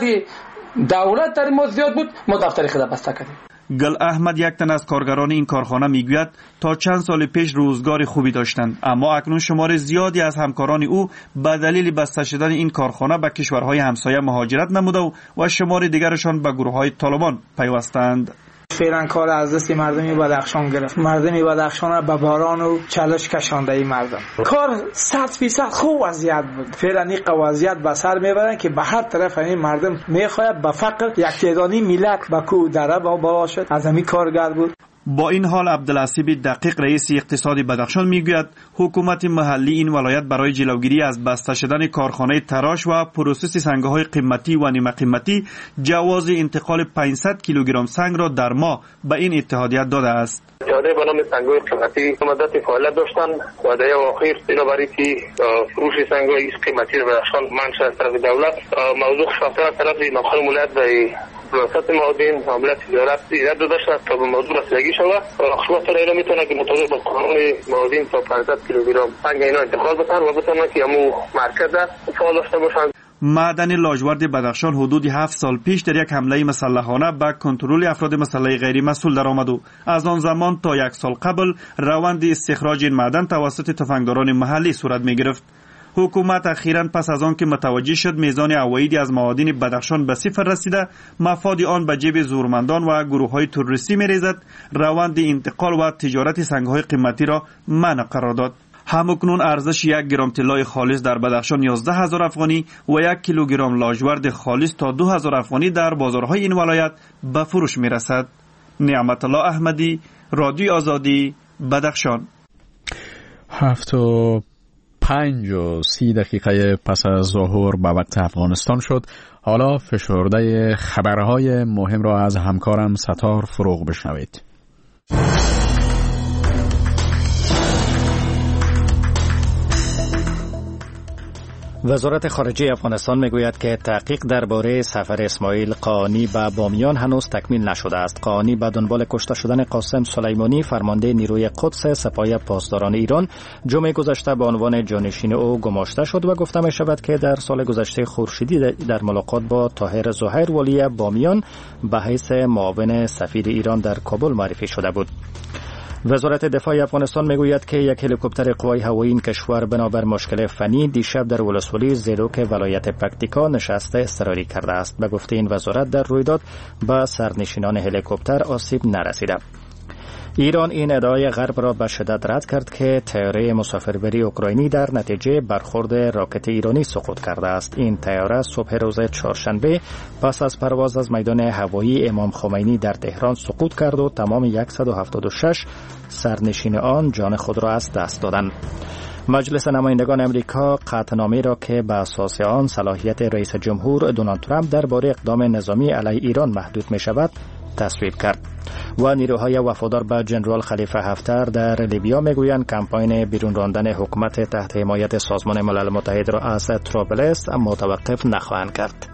دولت در ما زیاد بود، ما دفتر خود بسته کردیم. گل احمد، یک تن از کارگران این کارخانه، میگوید تا چند سال پیش روزگار خوبی داشتند، اما اکنون شمار زیادی از همکاران او به دلیل بسته شدن این کارخانه به کشورهای همسایه مهاجرت نموده و, و شمار دیگرشان به گروه‌های طالبان پیوستند. فعلا کار از دست مردمی بدخشان گرفت. مردمی بدخشان را به باران و چالش کشانده. ای مردم کار صد فیصد خوب وضعیت بود. فعلا این وضعیت به سر میبرن که به هر طرف این مردم میخواهد به فقر یک تعدادی ملت به کو دره باشد. از همین کارگر بود. با این حال عبدالحسیب دقیق، رئیس اقتصادی بدخشان، میگوید حکومت محلی این ولایت برای جلوگیری از بسته شدن کارخانه تراش و پروسس سنگ‌های قیمتی و نیمه قیمتی جواز انتقال پانصد کیلوگرم سنگ را در ماه به این اتحادیه داده است. اتحادیه به نام سنگ‌های قیمتی مدت فعالیت داشتن و در اواخر بنابراین که فروش سنگ‌های قیمتی را بدخشان منع شد از طرف دولت، موضوع خاطر از طرف مقام ولایت به ریاست معادن عاملات تجارت ایراد داشت تا به موضوع رسیدگی شود. خواستار اینا میتونه که مطابق با قانون معادن تا پانصد کیلوگرم سنگ اینا انتقال بکنن و بتونن که همو مرکز فعال داشته باشن. معدن لاجورد بدخشان حدود هفت سال پیش در یک حمله مسلحانه به کنترل افراد مسلح غیر مسئول درآمد و از آن زمان تا یک سال قبل روند استخراج این معدن توسط تفنگداران محلی صورت می گرفت. حکومت اخیراً پس از آن که متوجه شد میزان عوایدی از معادن بدخشان به صفر رسیده، مفاد آن به جیب زورمندان و گروه‌های تروریستی می‌ریزد، روند انتقال و تجارت سنگ‌های قیمتی را منع قرار داد. همکنون ارزش یک گرم طلای خالص در بدخشان یازده هزار افغانی و یک کیلوگرم لاجورد خالص تا دو هزار افغانی در بازارهای این ولایت به فروش می رسد. نعمت الله احمدی، رادیو آزادی، بدخشان. هفت و پنج و سی دقیقه پس از ظهر به وقت افغانستان شد. حالا فشرده خبرهای مهم را از همکارم ستار فروغ بشنوید. وزارت خارجه افغانستان میگوید که تحقیق درباره سفر اسماعیل قانی به بامیان هنوز تکمیل نشده است. قانی به دنبال کشته شدن قاسم سلیمانی فرمانده نیروی قدس سپاه پاسداران ایران جمعه گذشته به عنوان جانشین او گماشته شد و گفته می شود که در سال گذشته خورشیدی در ملاقات با طاهر زهیر والی بامیان به حیث معاون سفیر ایران در کابل معرفی شده بود. وزارت دفاع افغانستان میگوید که یک هلیکوپتر قوای هوایی این کشور بنابر مشکل فنی دیشب در ولسوالی زیروک ولایت پکتیکا نشست اضطراری کرده است. به گفته این وزارت در رویداد به سرنشینان هلیکوپتر آسیب نرسیده. ایران این ادعای غرب را به شدت رد کرد که طیاره مسافربری اوکراینی در نتیجه برخورد راکت ایرانی سقوط کرده است. این طیاره صبح روز چهارشنبه پس از پرواز از میدان هوایی امام خمینی در تهران سقوط کرد و تمام صد و هفتاد و شش سرنشین آن جان خود را از دست دادند. مجلس نمایندگان امریکا قطعنامه را که به اساس آن صلاحیت رئیس جمهور دونالد ترامپ درباره اقدام نظامی علیه ایران محدود می شود تصویب کرد. و نیروهای وفادار به جنرال خلیفه حفتر در لیبیا میگویند کمپاین بیرون راندن حکومت تحت حمایت سازمان ملل متحد را از طرابلس متوقف نخواهند کرد.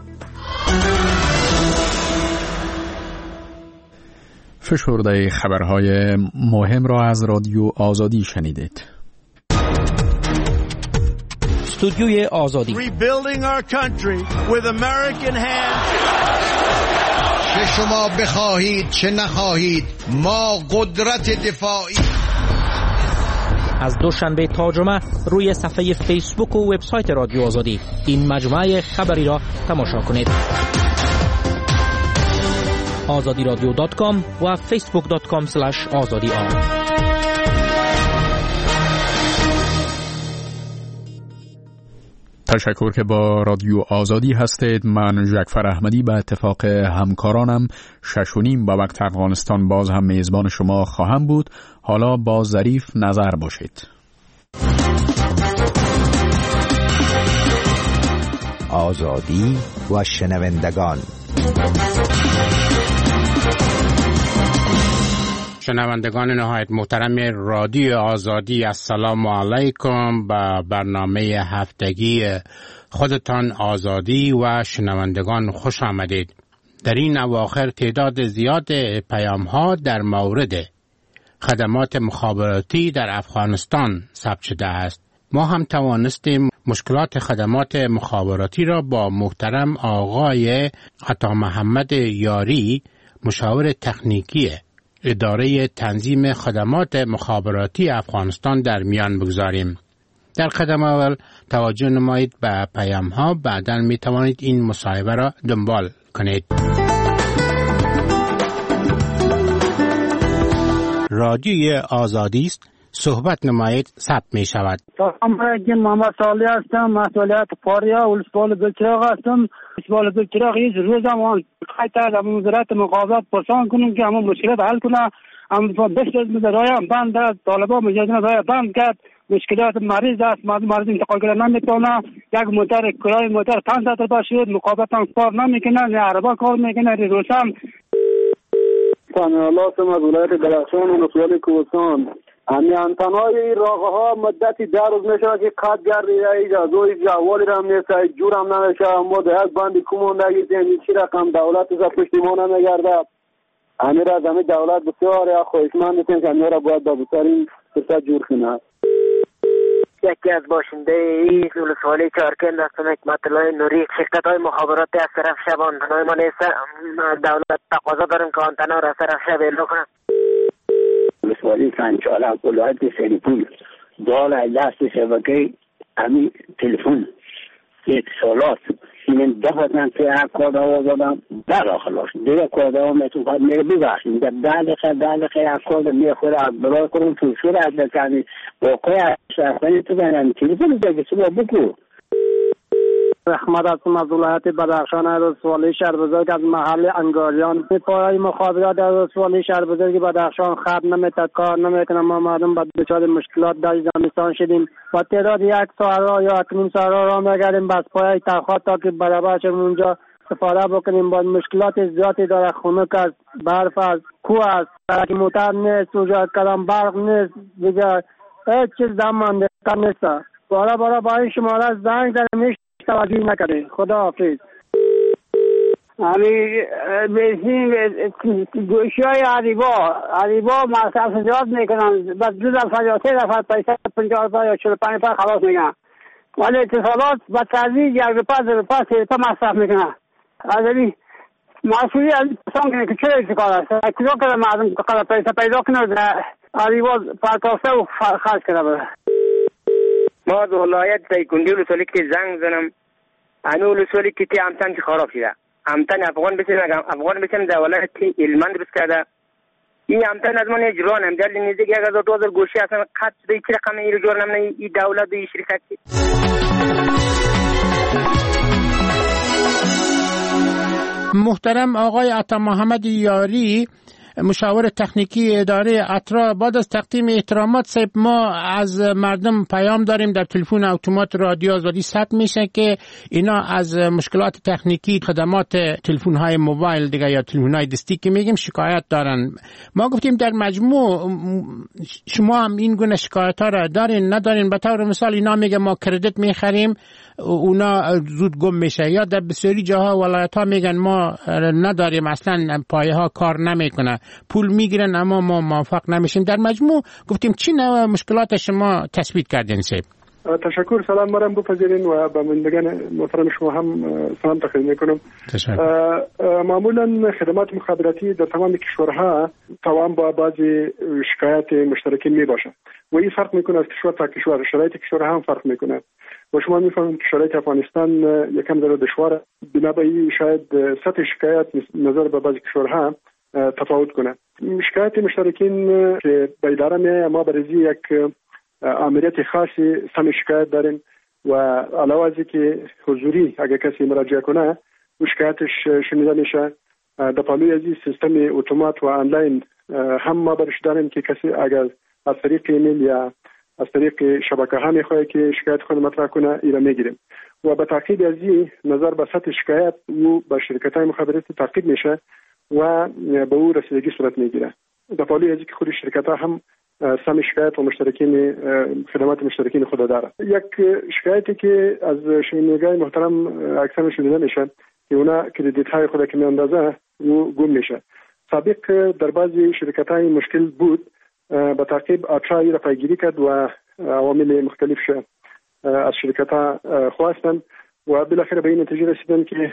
فشرده خبرهای مهم را از رادیو آزادی شنیدید. استودیوی آزادی. Rebuilding our country with American hands. چه شما بخواهید چه نخواهید ما قدرت دفاعی. از دوشنبه تا جمعه روی صفحه فیسبوک و وبسایت رادیو آزادی این مجموعه خبری را تماشا کنید. آزادی رادیو دات کام و فیسبوک دات کام اسلش آزادی آر. تشکر که با رادیو آزادی هستید. من جعفر احمدی به اتفاق همکارانم شش و نیم با وقت افغانستان باز هم میزبان شما خواهم بود. حالا با ظریف نظر باشید. آزادی و شنوندگان. شنوندگان نهایت محترم رادیو آزادی، السلام علیکم. به برنامه هفتگی خودتان آزادی و شنوندگان خوش آمدید. در این اواخر تعداد زیاد پیام ها در مورد خدمات مخابراتی در افغانستان ثبت شده است. ما هم توانستیم مشکلات خدمات مخابراتی را با محترم آقای عطا محمد یاری، مشاور تکنیکی اداره تنظیم خدمات مخابراتی افغانستان در میان بگذاریم. در قدم اول توجه نمایید به پیام ها، بعداً می توانید این مصاحبه را دنبال کنید. رادیوی آزادی است، صحبت نمایید، ثبت می شود. سلام علیکم، محمد صالح هستم، مسئولیت فاریا ولسوالی بلچراغ هستم. ولسوالی بلچراغ هیچ روزم آن خیلی در وزارت مقابلات پرسان کنیم که همون مشکلات حل کنه. اما بسیار رای بند است، طالبان مجاهدین رای بند کرد. مشکلات مریض است، مریض انتقال کردن نمیتونه. یک موتر کرای موتر پانصد تا شد، مقابلات هم کار نمیکنه، نه عربا کار میکنه، نه روشن. سلام علیکم از ولایت بدخشان و ولسوالی کوهستان. همین انتنای راغه ها مدتی ده روز میشه که قد گردی اجازه جوالی را نیست، جور هم نمیشه. ما ده یک بندی کمون نگیدیم، چی رقم دولت از پشتیمان نمیگرده. همین را زمین دولت بسیار یا خوشمند هستیم که همین را باید با بسیارین فرصت جور کنه. یکی از باشنده این ولسوالی چارکند هستم، حکمت الله نوری. شرکت های مخابراتی از طرف شب آنتنای ما نیست، دولت تقاضا دارن که آنتنا را از طرف شب اعلام کنن. ولسوالی سنچاله ولایت سریپول دال دست شبکه همین تلفن اتصالات این دفتن که هر کار آواز دادم در آخلاش دیگه کار دارم میتون خواهد میره ببخشیم در دقیقه دقیقه هر کار میره خود از برای کنم تو شور از بکنی واقعی رفتن تو بینن تلفن دیگه صبح بکو. احمد هستم از ولایت بدخشان. ولسوالی شهر بزرگ از محل انگاریان. پایه‌ی مخابرات در ولسوالی شهر بزرگ بدخشان خط نمی‌تد، کار نمی‌کنه. ما مردم با دچار مشکلات در زمستان شدیم و تعداد یک ساعت را یا یک نیم ساعت را می‌گردیم بس پایه‌ی تخت تا که برابر شد اونجا استفاده بکنیم. با مشکلات زیادی داره، خنک است، برف است، کوه است، سرک موتر نیست، اونجا کلام برق نیست، دیگه هیچ چیز دم نیست. بارا بارا با این شماره زنگ زدیم توجه نکرده. خدا حافظ. همین بنزین گوشی های عریبا عریبا مصرف زیاد میکنن، بس دو دفعه یا سه دفعه پیسه پنجاه روپیه یا چهل و پنج روپیه خلاص میکنن، ولی اتصالات با تردید یک روپیه دو روپیه سه روپیه مصرف میکنن. از این مسئولی از پسان کنه که چه ارتکار است کجا کنه مردم قدر پیسه پیدا کنه عریبا پرکاسته و خرج کنه بره. ما از ولایت دایکندی ولسوالی که زنگ زنم انو ولسوالی که تی امتن که خراب شده، امتن افغان بسیم افغان بسیم در ولایت علمند بس کرده. این امتن از من اجران هم در نزدیک یک هزار دو هزار گوشی اصلا قط شده. چه رقم این رو جور نمونه این دولت و این شرکت. محترم آقای عطا محمد یاری، مشاور تکنیکی اداره اترا، بعد از تقدیم احترامات صاحب، ما از مردم پیام داریم در تلفن اتومات رادیو آزادی ثبت میشه که اینا از مشکلات تکنیکی خدمات تلفن های موبایل دیگه یا تلفن های دستی که میگیم شکایت دارن. ما گفتیم در مجموع شما هم این گونه شکایت ها را دارین ندارین؟ به طور مثال اینا میگه ما کردیت میخریم اونا زود گم میشه، یا در بسیاری جاها ولایت ها میگن ما نداریم اصلا پایه ها کار نمیکنه، پول میگیرن اما ما موافق نمیشیم. در مجموع گفتیم چی نوع مشکلات شما تثبیت کردین سیب؟ تشکر. سلام مرم بپذیرین و به مندگان محترم شما هم سلام تقدیم میکنم. معمولا خدمات مخابراتی در تمام کشورها توان با بعضی شکایت مشترکین می باشه و این فرق میکنه از کشور تا کشور. شرایط کشورها هم فرق میکنه و شما میفهمید که شرایط افغانستان یکم در دشوار، بنابراین شاید سطح شکایت نظر به بعضی کشورها تفاوت کنه. شکایت مشترکین که به اداره میه ما برای یک آمریت خاصی سم شکایت داریم و علاوه از که حضوری اگر کسی مراجعه کنه و شکایتش شنیده میشه. در پالوی از سیستم اتومات و آنلاین هم ما برش داریم که کسی اگر از طریق ایمیل یا از طریق شبکه ها میخواه که شکایت خود مطرح کنه ایره میگیریم و به تعقیب از این نظر به سطح شکایت و به شرکت های مخابراتی تعقیب میشه و به او رسیدگی صورت میگیره. در پالوی از که خود شرکت ها هم سم شکایت و مشترکین خدمات مشترکین خود داره. یک شکایتی که از شنوندگان محترم اکثر شنیده میشه که اونا کردیت های خود که میاندازه و گم میشه. سابق در بعضی شرکت های مشکل بود، به تعقیب اترا را پیگیری کرد و عوامل مختلف شد از شرکت ها خواستن و بالاخره به این نتیجه رسیدن که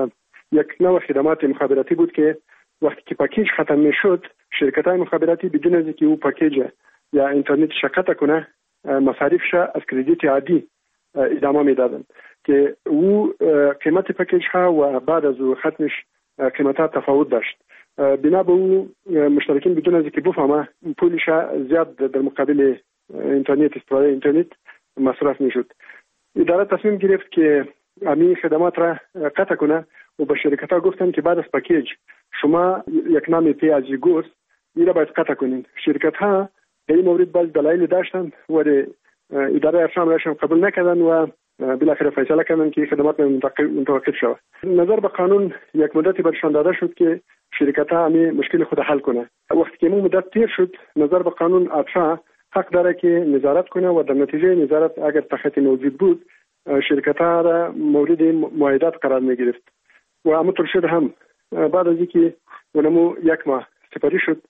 یک نوع خدمات مخابراتی بود که وقتی که پاکیج ختم میشد شرکت های مخابراتی بدون از اینکه او پاکیج یا اینترنت شقت کنه مصارفش از کردیت عادی ادامه میدادن که او قیمت پاکیج ها و بعد از ختمش قیمت ها تفاوت داشت. بنا به او مشترکین بدون از اینکه بفهمه پولش زیاد در مقابل اینترنت استفاده اینترنت مصرف میشد. اداره تصمیم گرفت که همین خدمات را قطع کنه و به شرکت ها گفتن که بعد از پاکیج شما یک نام پی از گوس این را باید قطع کنین. شرکت ها در این مورد باز دلایل داشتن و اداره افشان راشن قبول نکردن و بالاخره فیصله کردن که خدمات متوقف شود. نظر به قانون یک مدتی برشان داده شد که شرکت ها همین مشکل خود حل کنه. وقتی که این مدت تیر شد نظر به قانون افشان حق داره که نظارت کنه و در نتیجه نظارت اگر تخطی موجود بود شرکت ها را مورد معایدات قرار می گرفت و همونطور شد. هم بعد از اینکه اونمو یک ماه سپری شد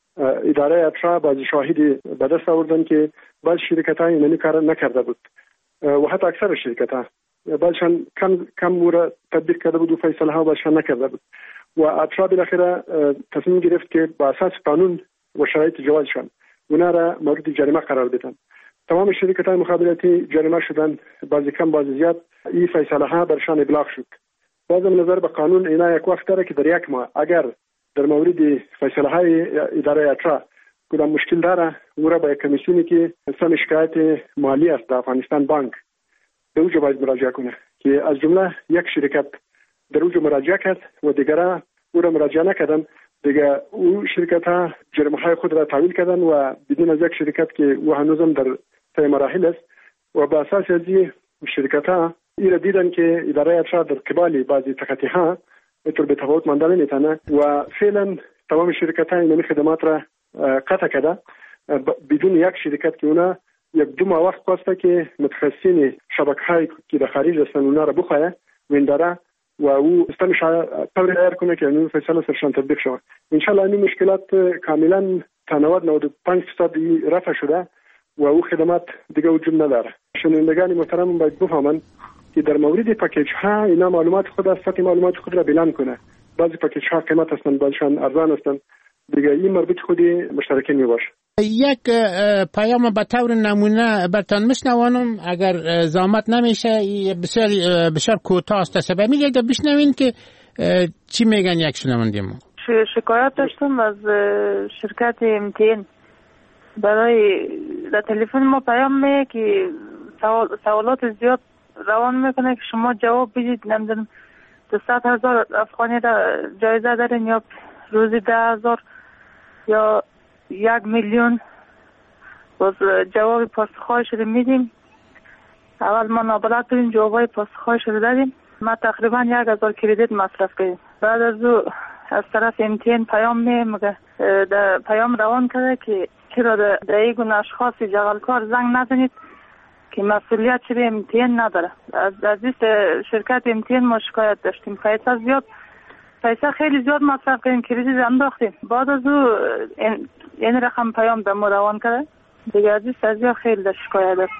اداره افشا بعضی شاهدی به دست آوردن که بعض شرکت ها اینمی کار نکرده بود و حتی اکثر شرکت ها بعضشان کم کم مورا تطبیق کرده بود و فیصله ها بعضشان نکرده بود و افشا بالاخره تصمیم گرفت که با اساس قانون و شرایط جوازشان اونا را مورد جریمه قرار بدن. تمام شرکت های مخابراتی جریمه شدن، بعضی کم بعضی زیاد. این فیصله ها برشان ابلاغ شد. بازم نظر به قانون اینا یک وقت داره که در یک ماه اگر در مورد فیصله های اداره اترا کدام مشکل داره او را به کمیسیونی که سم شکایت مالی است در افغانستان بانک به اوجا باید مراجعه کنه که از جمله یک شرکت در اوجا مراجعه کرد و دیگرها او را مراجعه نکردن. دیگه او شرکت ها جرم های خود را تحویل کردن و بدون از یک شرکت که او هنوزم در طی مراحل است و به اساس از این شرکت ها ایره دیدن که اداره ارشاد در قبال بعضی تقاطی ها اینطور به تفاوت ماندن نمیتونه و فعلا تمام شرکت ها این خدمات را قطع کرده بدون یک شرکت که اونا یک دو ماه وقت خواسته که متخصصین شبکه های که در خارج هستن اونا را بخواه وینداره و او استمش طور دایر کنه که این فیصله سرشان تطبیق شود. انشالله این مشکلات کاملا تا نود نود و پنج درصد رفع شده و او خدمات دیگه وجود نداره. شنوندگان محترم باید بفهمن که در مورد پکیج ها اینا معلومات خود از سطح معلومات خود را بیان کنه. بعضی پکیج ها قیمت هستند، بعضیشان ارزان هستند. دیگه این مربوط خودی مشترکین میباشه. یک پیام به طور نمونه برتان میشنوانم اگر زحمت نمیشه بسیار بسیار کوتاه است سبب میگه بشنوین که چی میگن یک شنونده ما. شکایت داشتم از شرکت ام تی ان برای در تلفن ما پیام میگه که سوال سوالات زیاد روان میکنه که شما جواب بدید نمیدونم دویست هزار افغانی را جایزه دارین یا روزی ده هزار یا یک میلیون. باز جواب پاسخهایش رو میدیم. اول ما نابلد بودیم جوابای پاسخهایش رو دادیم. ما تقریبا یک هزار کردیت مصرف کردیم. بعد از او از طرف ام تی ان پیام میگه در پیام روان کرده که چرا در ایگون اشخاص جغلکار زنگ نزنید که مسئولیت چه ام تی ان نداره. از عزیز شرکت ام تی ان ما شکایت داشتیم. پیسه زیاد پیسه خیلی زیاد مصرف کردیم، کردیت انداختیم. بعد از او این, این رقم پیام در ما روان کرده دیگه. عزیز از خیلی در شکایت است.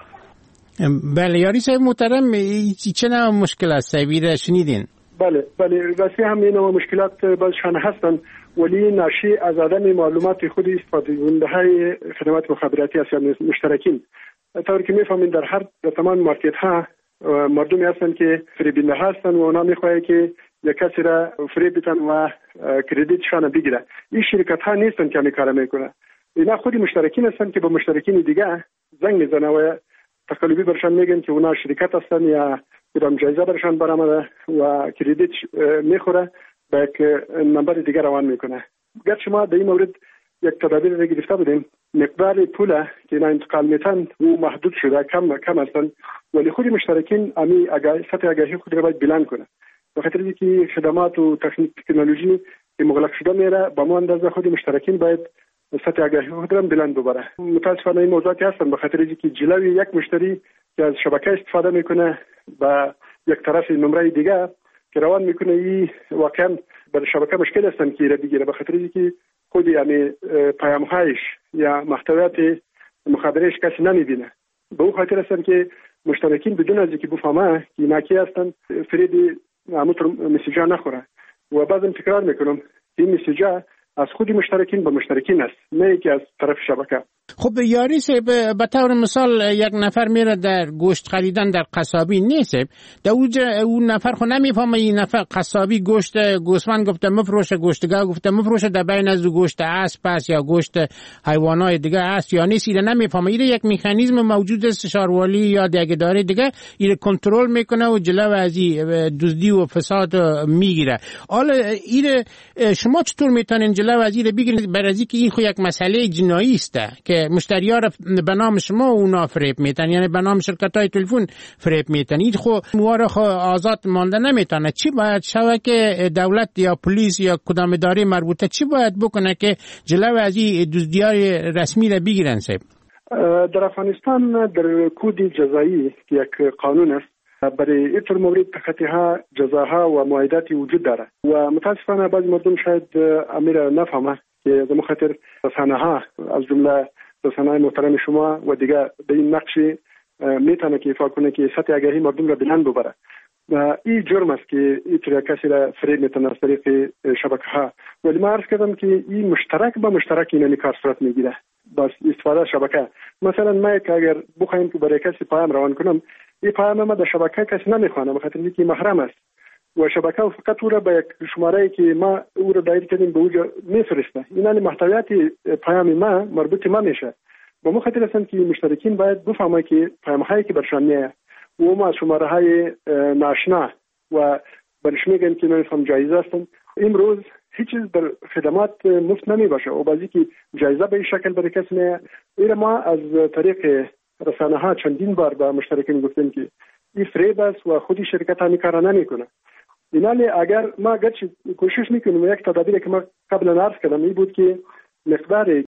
بله یاری صاحب محترم چه نوع مشکل است سویره شنیدین؟ بله بله راستی هم این نوع مشکلات بازشان هستن ولی ناشی از عدم معلومات خود استفاده کننده های خدمات مخابراتی است یا مشترکین. طوری که میفهمین در هر در تمام مارکت ها مردمی هستن که فریبنده هستن و اونا میخواهی که یک کسی را فریب بدن و کردیتشان بگیره. این شرکت ها نیستن که همین کار میکنه. اینا خودی مشترکین هستن که با مشترکین دیگه زنگ میزنه و تقلبی برشان میگن که اونا شرکت هستن یا کدام جایزه برشان برآمده و کردیت میخوره به یک نمبر دیگه روان میکنه. گرچه ما در این مورد یک تدابیر را گرفته بودیم، مقدار پول که اینا انتقال میتن و محدود شده، کم کم هستن، ولی خودی مشترکین امی سطح آگاهی خود را باید بلند کنه. به خاطر اینکه خدمات و تکنولوژی که مغلق شده میره با ما اندازه خود مشترکین باید سطح آگاهی خود را بلند ببره. متاسفانه این موضوعاتی هستن به خاطر اینکه جلوی یک مشتری که از شبکه استفاده میکنه با یک طرف نمره دیگه که روان میکنه، این واقعا بر شبکه مشکل هستن که را بگیره. به خاطر اینکه خودی یعنی پیام‌هایش یا محتویات مخابرهش کسی نمیبینه. به اون خاطر هستن که مشترکین بدون از اینکه بفهمه که ناکی هستن فرید همونطور مسیجا نخوره. و بعضم تکرار میکنم این مسیجا از خودی مشترکین به مشترکین است، نه که از طرف شبکه. خب یاری صاحب به طور مثال یک نفر میره در گوشت خریدن در قصابی نیست، در اوج اون نفر خو نمیفهمه این نفر قصابی گوشت گوسفند گفته مفروشه، گوشتگاه گفته مفروشه، در بین از گوشت اسب است یا گوشت حیوانات دیگه است یا نیست، این نمیفهمه. این یک مکانیزم موجود است شاروالی یا دیگه دیگه این کنترل میکنه و جلو از دزدی و فساد میگیره. حالا این شما چطور میتونین جلو از این بگیرید؟ برای اینکه این خو یک مسئله جنایی است که مشتری‌ها را به نام شما اونا فریب میتن، یعنی به نام شرکت‌های تلفن فریب میتن. این خو موارد خو آزاد مانده نمیتونه. چی باید شود که دولت یا پلیس یا کدام اداره مربوطه چی باید بکنه که جلو از این دزدی‌های رسمی را بگیرن؟ صاحب در افغانستان در کود جزایی که یک قانون است برای این مورد تخطیها جزاها و معایداتی وجود داره و متاسفانه بعضی مردم شاید امیر نفهمه که به خاطر رسانه ها از جمله رسانه‌های محترم شما و دیگه به این نقش میتونه که ایفا کنه که سطح آگاهی مردم را بلند ببره. و این جرم است که این طور کسی را فریب میتونه از طریق شبکه ها. ولی ما عرض کردم که این مشترک با مشترک این کار صورت میگیره با استفاده شبکه. مثلا ما که اگر بخوایم که برای کسی پیام روان کنم، این پیام ما در شبکه کسی نمیخوانه به خاطر اینکه محرم است و شبکه فقط او را به یک شماره که ما او را دایر کردیم به اوجا میفرسته. این محتویات پیام ما مربوط ما میشه و مخاطر هستند که مشترکین باید بفهمند که پیام‌هایی که برشان میاد و ما از شماره‌های ناشنا و برش میگن که نمیفهم جایزه هستند. امروز هیچ چیز در خدمات مفت نمی باشه و بعضی که جایزه به این شکل برای کسی میاد. ایره ما از طریق رسانه ها چندین بار به مشترکین گفتیم که این فریب است و خودی شرکت همی کار نمیکنه. اینالی اگر ما گرچه کوشش میکنیم یک تدابیری که ما قبلا عرض کردم این بود که مقدار